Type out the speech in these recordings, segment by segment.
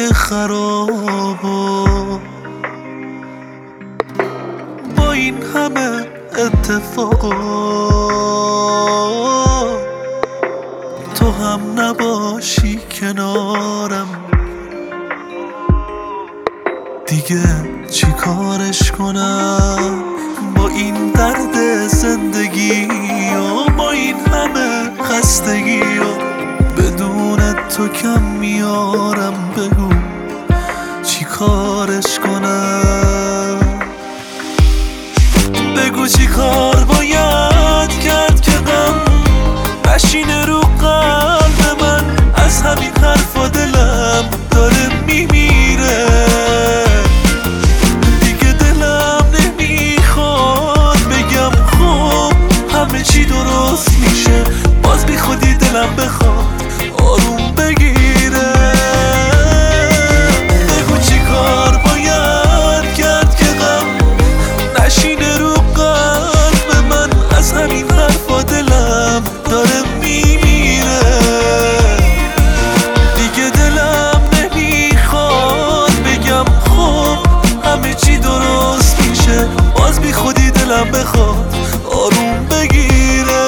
زندگی خراب و با این همه اتفاقات تو هم نباشی کنارم. دیگه چی کارش کنم با این درد زندگی و با این همه خستگی و بدون تو کم میارم. بگو چی کارش کنم، بگو چی کار باید کرد که غم نشینه رو قلب من. از همین حرفا دلم داره میمیره، دیگه دلم نمیخواد بگم خب همه چی درست میشه. باز بی خودی دلم بخواد آروم بگیره. بگو چی کار باید کرد که غم نشینه رو قلب من. از همین حرفا دلم داره میمیره، دیگه دلم نمیخواد بگم خب همه چی درست میشه. باز بی خودی دلم بخواد آروم بگیره.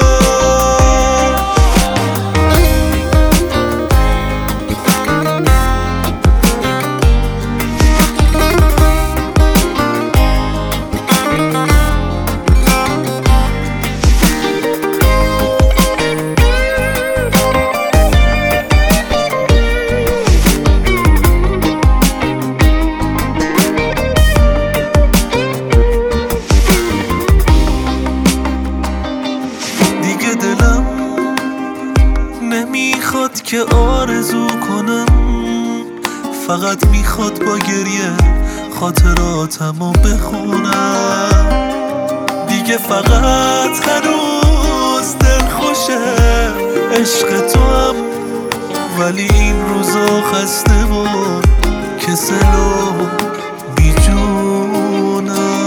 نمیخواد که آرزو کنم، فقط میخواد با گریه خاطراتمو بخونم. دیگه فقط هنوز دل خوشه عشق تو هم، ولی این روزا خسته و کسل و بیجونم.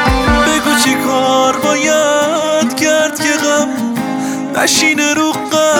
نشینه رو